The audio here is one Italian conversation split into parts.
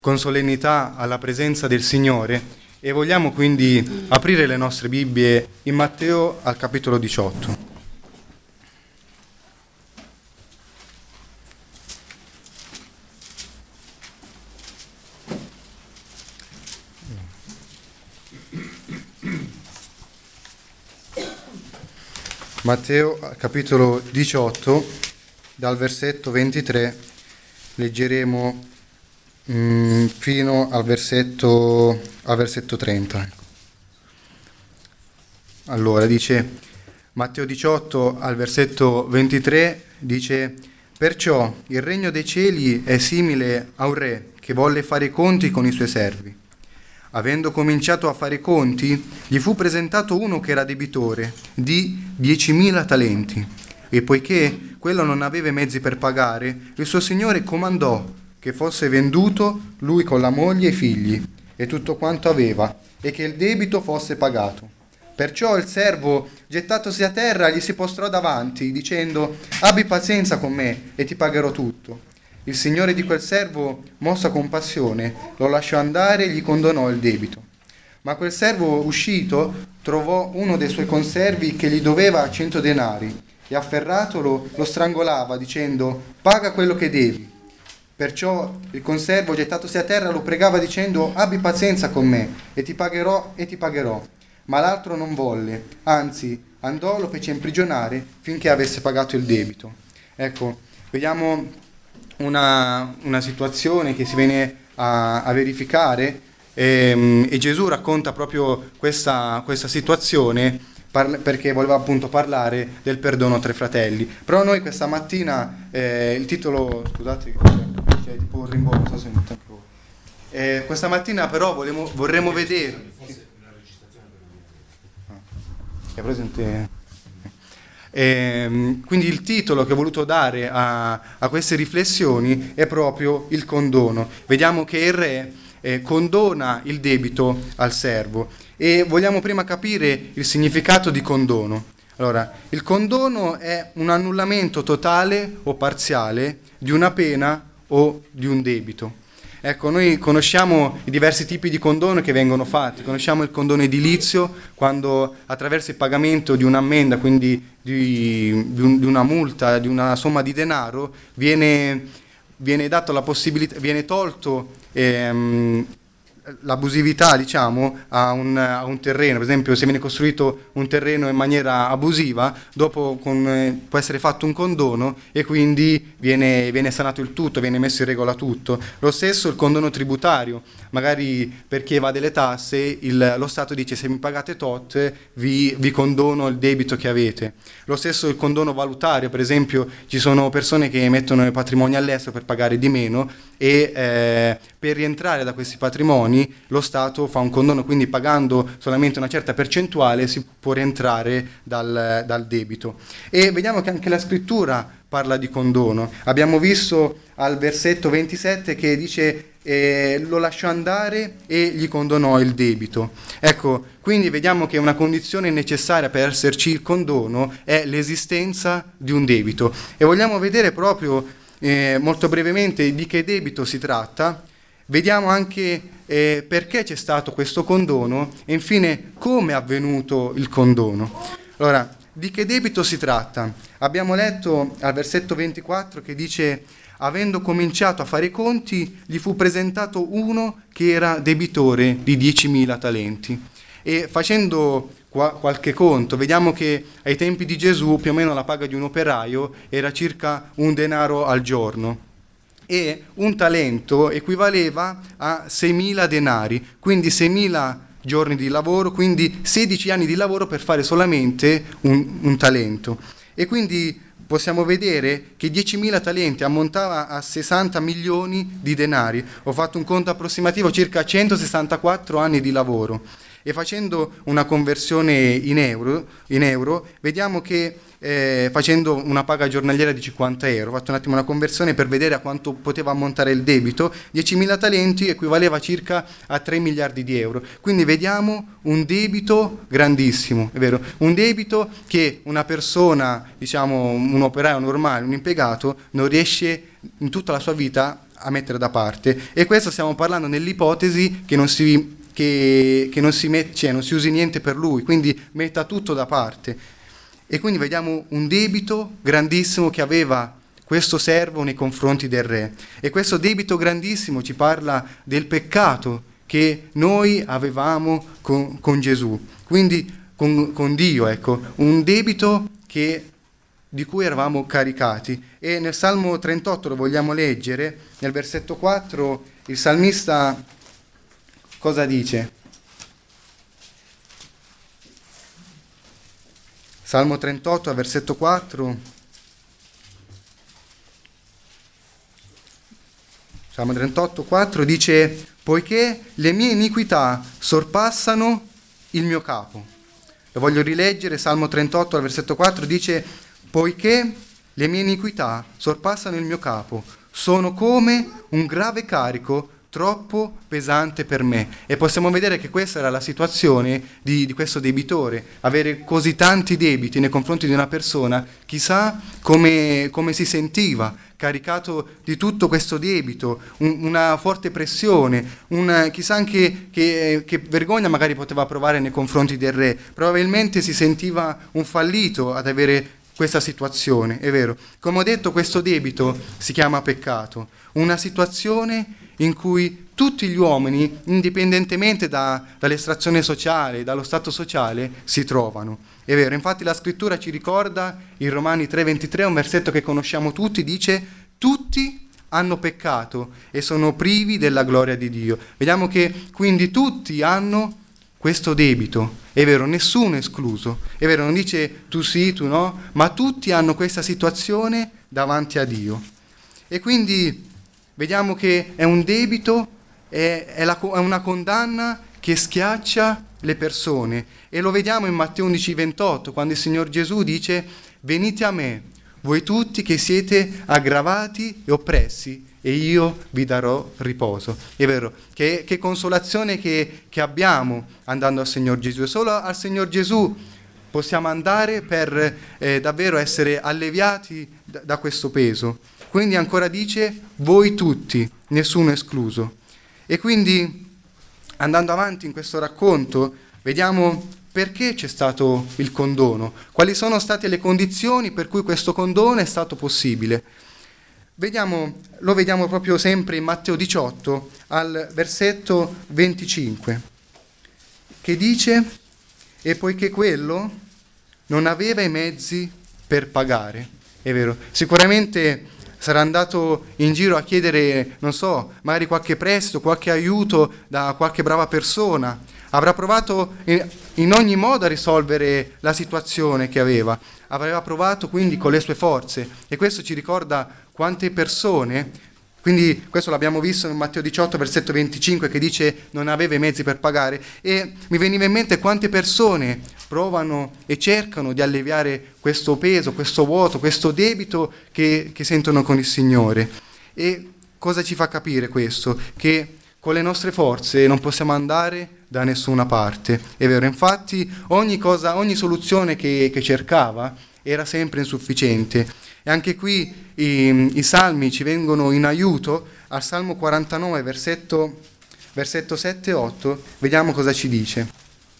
con solennità alla presenza del Signore e vogliamo quindi aprire le nostre Bibbie in Matteo al capitolo 18. Matteo capitolo 18, dal versetto 23 leggeremo fino al versetto 30. Allora dice Matteo 18 al versetto 23, dice: perciò il regno dei cieli è simile a un re che volle fare i conti con i suoi servi. Avendo cominciato a fare i conti, gli fu presentato uno che era debitore di 10.000 talenti. E poiché quello non aveva mezzi per pagare, il suo signore comandò che fosse venduto lui con la moglie e i figli e tutto quanto aveva, e che il debito fosse pagato. Perciò il servo, gettatosi a terra, gli si postrò davanti, dicendo: abbi pazienza con me e ti pagherò tutto. Il signore di quel servo, mosso a compassione, lo lasciò andare e gli condonò il debito. Ma quel servo, uscito, trovò uno dei suoi conservi che gli doveva 100 denari e afferratolo lo strangolava, dicendo: paga quello che devi. Perciò il conservo, gettatosi a terra, lo pregava dicendo: abbi pazienza con me e ti pagherò e ti pagherò. Ma l'altro non volle, anzi andò, lo fece imprigionare finché avesse pagato il debito. Ecco, vediamo una situazione che si viene a verificare e Gesù racconta proprio questa situazione perché voleva appunto parlare del perdono tra i fratelli. Però noi questa mattina, il titolo, scusate, c'è tipo un rimborso, sento anche voi. Questa mattina però vorremmo vedere... È presente? Quindi il titolo che ho voluto dare a queste riflessioni è proprio il condono. Vediamo che il re condona il debito al servo e vogliamo prima capire il significato di condono. Allora, il condono è un annullamento totale o parziale di una pena o di un debito. Ecco, noi conosciamo i diversi tipi di condono che vengono fatti. Conosciamo il condono edilizio, quando attraverso il pagamento di un'ammenda, quindi di una multa, di una somma di denaro, viene dato la possibilità, viene tolto l'abusività, diciamo, a un terreno. Per esempio, se viene costruito un terreno in maniera abusiva, dopo può essere fatto un condono e quindi viene sanato il tutto, viene messo in regola tutto. Lo stesso il condono tributario, magari per chi evade le tasse, lo Stato dice: se mi pagate tot vi condono il debito che avete. Lo stesso il condono valutario, per esempio ci sono persone che mettono i patrimoni all'estero per pagare di meno e per rientrare da questi patrimoni lo Stato fa un condono, quindi pagando solamente una certa percentuale si può rientrare dal debito. E vediamo che anche la scrittura parla di condono. Abbiamo visto al versetto 27 che dice lo lasciò andare e gli condonò il debito. Ecco, quindi vediamo che una condizione necessaria per esserci il condono è l'esistenza di un debito. E vogliamo vedere proprio molto brevemente di che debito si tratta. Vediamo anche perché c'è stato questo condono e infine come è avvenuto il condono. Allora, di che debito si tratta? Abbiamo letto al versetto 24 che dice: avendo cominciato a fare i conti, gli fu presentato uno che era debitore di 10.000 talenti. E facendo qualche conto, vediamo che ai tempi di Gesù più o meno la paga di un operaio era circa un denaro al giorno. E un talento equivaleva a 6.000 denari, quindi 6.000 giorni di lavoro, quindi 16 anni di lavoro per fare solamente un talento. E quindi possiamo vedere che 10.000 talenti ammontava a 60 milioni di denari. Ho fatto un conto approssimativo, circa 164 anni di lavoro. E facendo una conversione in euro vediamo che facendo una paga giornaliera di 50 euro, ho fatto un attimo una conversione per vedere a quanto poteva ammontare il debito, 10.000 talenti equivaleva circa a 3 miliardi di euro. Quindi vediamo un debito grandissimo, è vero? Un debito che una persona, diciamo un operaio normale, un impiegato, non riesce in tutta la sua vita a mettere da parte. E questo stiamo parlando nell'ipotesi che non si usi niente per lui, quindi metta tutto da parte. E quindi vediamo un debito grandissimo che aveva questo servo nei confronti del re. E questo debito grandissimo ci parla del peccato che noi avevamo con Gesù, quindi con Dio, ecco, un debito di cui eravamo caricati. E nel Salmo 38 lo vogliamo leggere, nel versetto 4 il salmista cosa dice? Salmo 38, versetto 4. Salmo 38, 4 dice: poiché le mie iniquità sorpassano il mio capo. Lo voglio rileggere, Salmo 38, versetto 4 dice: poiché le mie iniquità sorpassano il mio capo, sono come un grave carico troppo pesante per me. E possiamo vedere che questa era la situazione di questo debitore, avere così tanti debiti nei confronti di una persona, chissà come si sentiva, caricato di tutto questo debito, una forte pressione, chissà anche che vergogna magari poteva provare nei confronti del re, probabilmente si sentiva un fallito ad avere questa situazione, è vero. Come ho detto, questo debito si chiama peccato, una situazione in cui tutti gli uomini, indipendentemente dall'estrazione sociale, dallo stato sociale, si trovano. È vero, infatti la scrittura ci ricorda, in Romani 3,23, un versetto che conosciamo tutti, dice: tutti hanno peccato e sono privi della gloria di Dio. Vediamo che quindi tutti hanno questo debito, è vero, nessuno è escluso, è vero, non dice tu sì, tu no, ma tutti hanno questa situazione davanti a Dio. E quindi vediamo che è un debito, è una condanna che schiaccia le persone, e lo vediamo in Matteo 11,28, quando il Signor Gesù dice: venite a me, voi tutti che siete aggravati e oppressi, e io vi darò riposo. È vero, che consolazione che abbiamo andando al Signor Gesù. E solo al Signor Gesù possiamo andare per davvero essere alleviati da questo peso. Quindi ancora dice: voi tutti, nessuno escluso. E quindi, andando avanti in questo racconto, vediamo perché c'è stato il condono, quali sono state le condizioni per cui questo condono è stato possibile. Lo vediamo proprio sempre in Matteo 18, al versetto 25, che dice: e poiché quello non aveva i mezzi per pagare. È vero, sicuramente sarà andato in giro a chiedere, non so, magari qualche prestito, qualche aiuto da qualche brava persona, avrà provato in ogni modo a risolvere la situazione che aveva provato quindi con le sue forze, e questo ci ricorda quante persone, quindi questo l'abbiamo visto in Matteo 18 versetto 25, che dice non aveva i mezzi per pagare, e mi veniva in mente quante persone provano e cercano di alleviare questo peso, questo vuoto, questo debito che sentono con il Signore. E cosa ci fa capire questo? Che con le nostre forze non possiamo andare da nessuna parte. È vero, infatti ogni soluzione che cercava era sempre insufficiente. E anche qui i salmi ci vengono in aiuto. Al Salmo 49, versetto 7 e 8, vediamo cosa ci dice.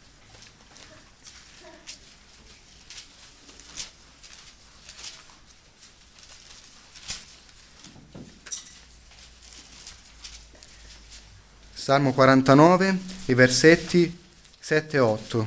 Salmo 49, i versetti 7 e 8,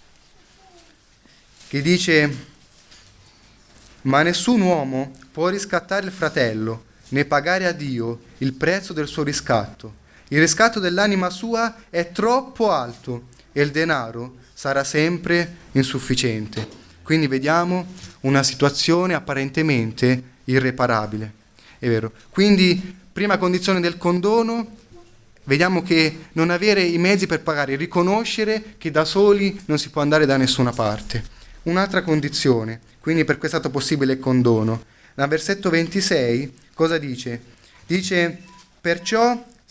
che dice: ma nessun uomo può riscattare il fratello, né pagare a Dio il prezzo del suo riscatto. Il riscatto dell'anima sua è troppo alto e il denaro sarà sempre insufficiente. Quindi vediamo una situazione apparentemente irreparabile. È vero. Quindi, prima condizione del condono, vediamo che non avere i mezzi per pagare, riconoscere che da soli non si può andare da nessuna parte. Un'altra condizione, quindi per cui è stato possibile il condono. Nel versetto 26 cosa dice? Dice: perciò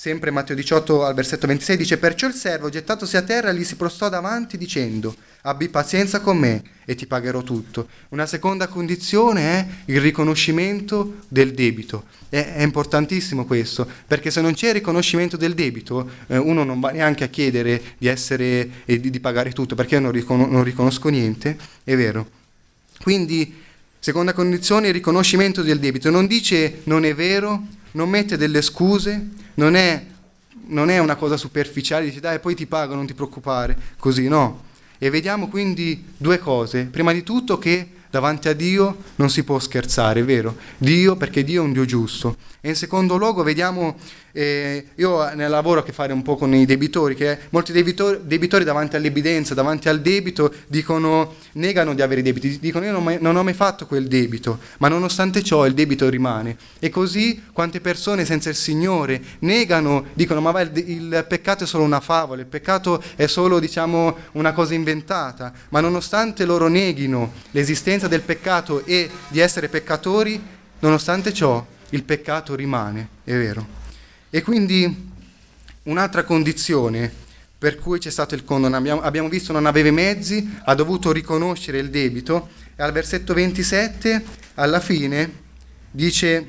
sempre Matteo 18 al versetto 26 dice: perciò il servo, gettatosi a terra, gli si prostò davanti dicendo: abbi pazienza con me e ti pagherò tutto. Una seconda condizione è il riconoscimento del debito. È importantissimo questo, perché se non c'è il riconoscimento del debito, uno non va neanche a chiedere di essere e di pagare tutto, perché io non riconosco niente, è vero. Quindi, seconda condizione, il riconoscimento del debito. Non dice non è vero, non mette delle scuse, non è una cosa superficiale, dice dai poi ti pago, non ti preoccupare, così no. E vediamo quindi due cose. Prima di tutto che davanti a Dio non si può scherzare, è vero? Dio, perché Dio è un Dio giusto. E in secondo luogo vediamo, io nel lavoro a che fare un po' con i debitori, che molti debitori davanti all'evidenza, davanti al debito, negano di avere i debiti, dicono io non ho mai fatto quel debito, ma nonostante ciò il debito rimane. E così quante persone senza il Signore negano, dicono ma il peccato è solo una favola, il peccato è solo diciamo una cosa inventata, ma nonostante loro neghino l'esistenza del peccato e di essere peccatori, nonostante ciò il peccato rimane, è vero. E quindi un'altra condizione per cui c'è stato il condono, abbiamo visto non aveva i mezzi, ha dovuto riconoscere il debito, e al versetto 27 alla fine dice: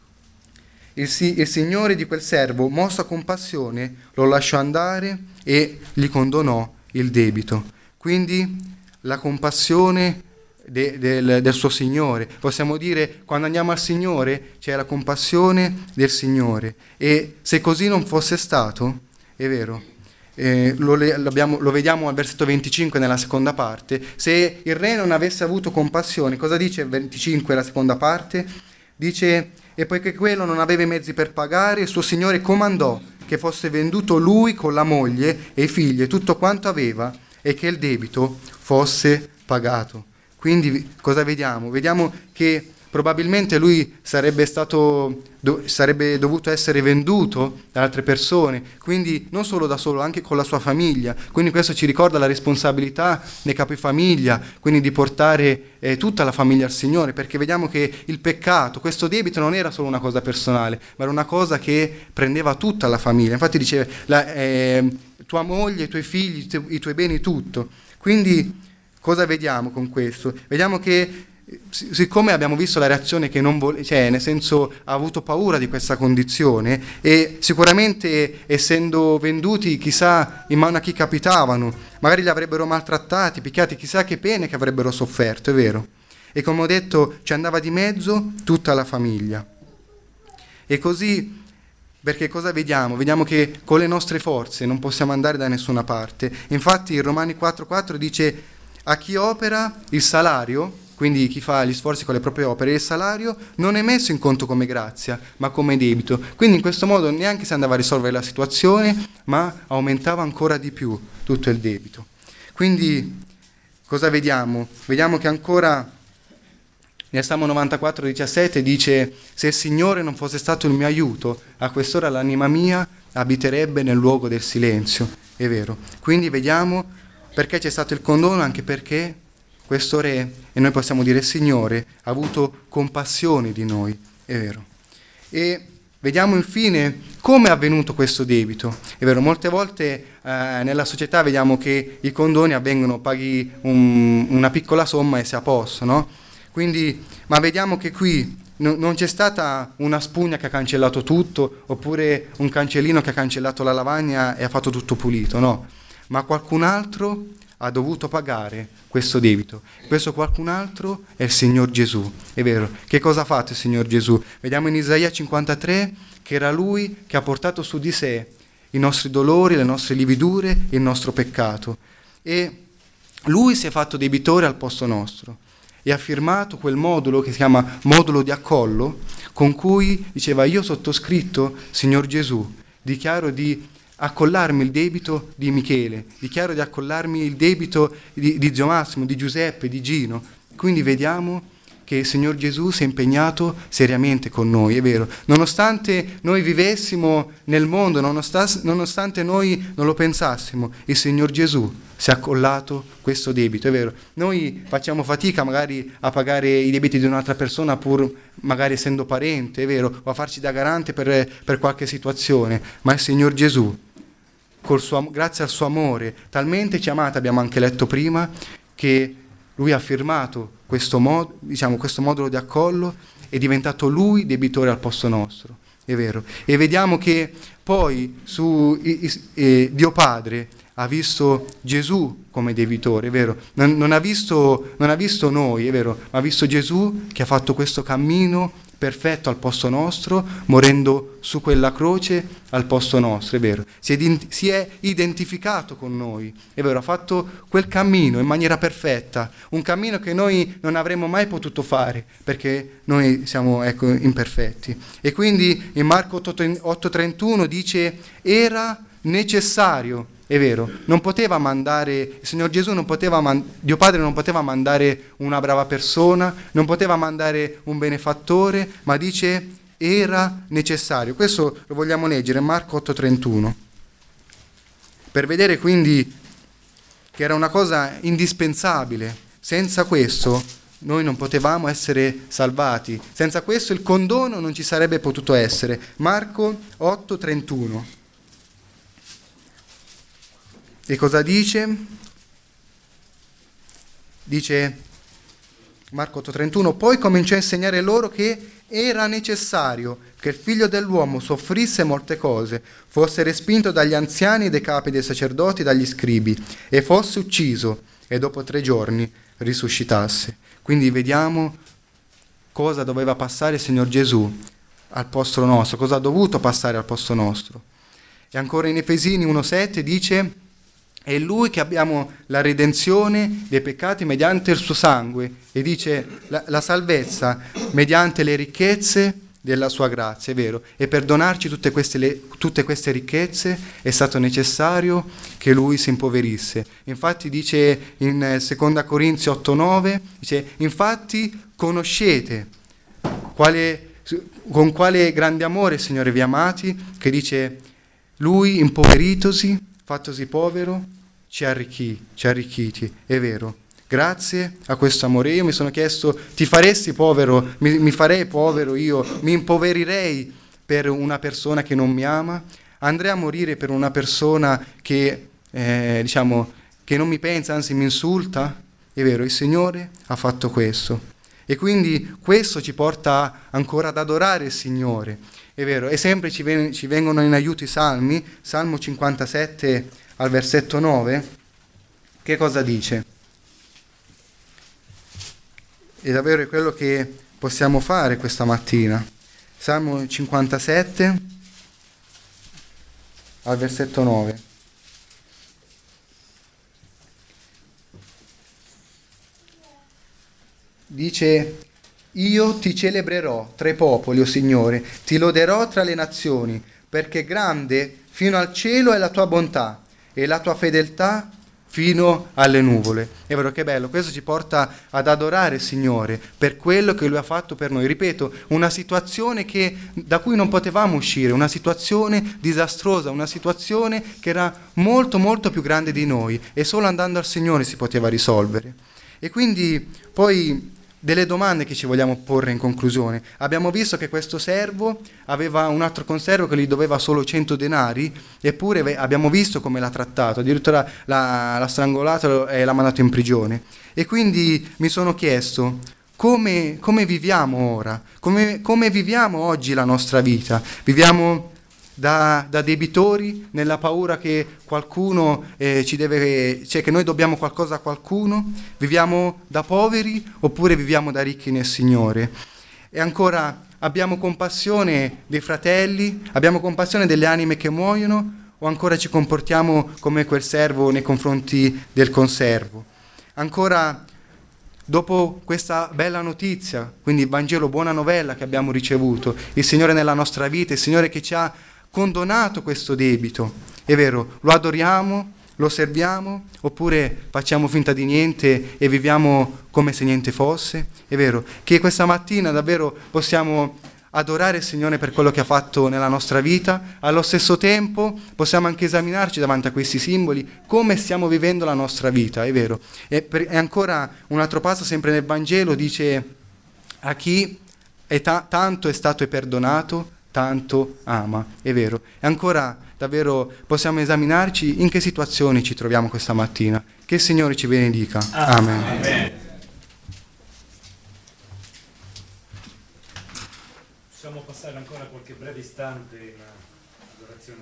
il Signore di quel servo, mosso a compassione, lo lasciò andare e gli condonò il debito. Quindi la compassione del suo Signore. Possiamo dire, quando andiamo al Signore c'è la compassione del Signore, e se così non fosse stato, è vero, lo vediamo al versetto 25 nella seconda parte, se il re non avesse avuto compassione, cosa dice il 25 la seconda parte? Dice: e poiché quello non aveva i mezzi per pagare, il suo Signore comandò che fosse venduto lui con la moglie e i figli e tutto quanto aveva, e che il debito fosse pagato. Quindi cosa vediamo? Vediamo che probabilmente lui sarebbe dovuto essere venduto da altre persone, quindi non solo da solo, anche con la sua famiglia. Quindi questo ci ricorda la responsabilità dei capifamiglia, quindi di portare tutta la famiglia al Signore, perché vediamo che il peccato, questo debito non era solo una cosa personale, ma era una cosa che prendeva tutta la famiglia. Infatti diceva tua moglie, i tuoi figli, i tuoi beni, tutto. Quindi cosa vediamo con questo? Vediamo che siccome abbiamo visto la reazione che non nel senso ha avuto paura di questa condizione, e sicuramente essendo venduti chissà in mano a chi capitavano, magari li avrebbero maltrattati, picchiati, chissà che pene che avrebbero sofferto, è vero? E come ho detto ci andava di mezzo tutta la famiglia. E così, perché cosa vediamo? Vediamo che con le nostre forze non possiamo andare da nessuna parte. Infatti in Romani 4,4 dice: a chi opera il salario, quindi chi fa gli sforzi con le proprie opere, il salario non è messo in conto come grazia, ma come debito. Quindi in questo modo neanche si andava a risolvere la situazione, ma aumentava ancora di più tutto il debito. Quindi cosa vediamo? Vediamo che ancora nel Salmo 94,17 dice: se il Signore non fosse stato il mio aiuto, a quest'ora l'anima mia abiterebbe nel luogo del silenzio. È vero. Quindi vediamo perché c'è stato il condono, anche perché questo re, e noi possiamo dire Signore, ha avuto compassione di noi, è vero. E vediamo infine come è avvenuto questo debito. È vero, molte volte nella società vediamo che i condoni avvengono, paghi una piccola somma e sei a posto, no? Quindi, ma vediamo che qui non c'è stata una spugna che ha cancellato tutto, oppure un cancellino che ha cancellato la lavagna e ha fatto tutto pulito, no? Ma qualcun altro ha dovuto pagare questo debito. Questo qualcun altro è il Signor Gesù, è vero. Che cosa ha fatto il Signor Gesù? Vediamo in Isaia 53 che era Lui che ha portato su di sé i nostri dolori, le nostre lividure, il nostro peccato. E Lui si è fatto debitore al posto nostro e ha firmato quel modulo che si chiama modulo di accollo, con cui diceva: io sottoscritto, Signor Gesù, dichiaro di accollarmi il debito di Michele, dichiaro di accollarmi il debito di Zio Massimo, di Giuseppe, di Gino. Quindi vediamo che che il Signor Gesù si è impegnato seriamente con noi, è vero. Nonostante noi vivessimo nel mondo, nonostante noi non lo pensassimo, il Signor Gesù si è accollato questo debito, è vero. Noi facciamo fatica magari a pagare i debiti di un'altra persona, pur magari essendo parente, è vero, o a farci da garante per qualche situazione, ma il Signor Gesù, grazie al suo amore, talmente ci ha amato, abbiamo anche letto prima, che Lui ha firmato questo modulo di accollo, è diventato Lui debitore al posto nostro, è vero. E vediamo che poi Dio Padre ha visto Gesù come debitore, è vero. Non ha visto noi, è vero, ma ha visto Gesù che ha fatto questo cammino perfetto al posto nostro, morendo su quella croce al posto nostro, è vero. Si è identificato con noi, è vero, ha fatto quel cammino in maniera perfetta, un cammino che noi non avremmo mai potuto fare, perché noi siamo imperfetti. E quindi in Marco 8:31 dice: era necessario. È vero, non poteva mandare, il Signor Gesù Dio Padre non poteva mandare una brava persona, non poteva mandare un benefattore, ma dice era necessario. Questo lo vogliamo leggere, Marco 8:31, per vedere quindi che era una cosa indispensabile. Senza questo noi non potevamo essere salvati, senza questo il condono non ci sarebbe potuto essere. Marco 8:31. E cosa dice? Dice Marco 8:31: poi cominciò a insegnare loro che era necessario che il figlio dell'uomo soffrisse molte cose, fosse respinto dagli anziani, dai capi dei sacerdoti, dagli scribi, e fosse ucciso, e dopo 3 giorni risuscitasse. Quindi vediamo cosa doveva passare il Signor Gesù al posto nostro, cosa ha dovuto passare al posto nostro. E ancora in Efesini 1:7 dice: è Lui che abbiamo la redenzione dei peccati mediante il suo sangue, e dice la salvezza mediante le ricchezze della sua grazia, è vero. E per donarci tutte queste ricchezze è stato necessario che Lui si impoverisse. Infatti dice in 2 Corinzi 8:9, dice: infatti conoscete con quale grande amore il Signore vi ha amati, che dice: Lui impoveritosi, fattosi povero, ci ha arricchiti, è vero. Grazie a questo amore io mi sono chiesto: ti faresti povero? Mi farei povero io? Mi impoverirei per una persona che non mi ama? Andrei a morire per una persona che non mi pensa, anzi mi insulta? È vero, il Signore ha fatto questo. E quindi questo ci porta ancora ad adorare il Signore, è vero. E sempre ci vengono in aiuto i salmi. Salmo 57 al versetto 9, che cosa dice? E davvero è quello che possiamo fare questa mattina. Salmo 57 al versetto 9. Dice: io ti celebrerò tra i popoli, o Signore, ti loderò tra le nazioni, perché grande fino al cielo è la tua bontà e la tua fedeltà fino alle nuvole. È vero, che bello, questo ci porta ad adorare il Signore per quello che Lui ha fatto per noi. Ripeto, una situazione da cui non potevamo uscire, una situazione disastrosa, una situazione che era molto molto più grande di noi, e solo andando al Signore si poteva risolvere. E quindi poi delle domande che ci vogliamo porre in conclusione. Abbiamo visto che questo servo aveva un altro conservo che gli doveva solo 100 denari, eppure abbiamo visto come l'ha trattato, addirittura l'ha strangolato e l'ha mandato in prigione. E quindi mi sono chiesto: come viviamo ora? Come viviamo oggi la nostra vita? Viviamo da debitori, nella paura che qualcuno che noi dobbiamo qualcosa a qualcuno? Viviamo da poveri oppure viviamo da ricchi nel Signore? E ancora, abbiamo compassione dei fratelli? Abbiamo compassione delle anime che muoiono? O ancora ci comportiamo come quel servo nei confronti del conservo? Ancora, dopo questa bella notizia, quindi il Vangelo, buona novella che abbiamo ricevuto, il Signore nella nostra vita, il Signore che ci ha condonato questo debito, è vero, lo adoriamo, lo serviamo oppure facciamo finta di niente e viviamo come se niente fosse? È vero, che questa mattina davvero possiamo adorare il Signore per quello che ha fatto nella nostra vita, allo stesso tempo possiamo anche esaminarci davanti a questi simboli come stiamo vivendo la nostra vita, è vero. E ancora un altro passo sempre nel Vangelo dice: a chi tanto è stato perdonato, tanto ama, è vero. E ancora davvero possiamo esaminarci in che situazioni ci troviamo questa mattina. Che il Signore ci benedica. Amen. Amen. Possiamo passare ancora qualche breve istante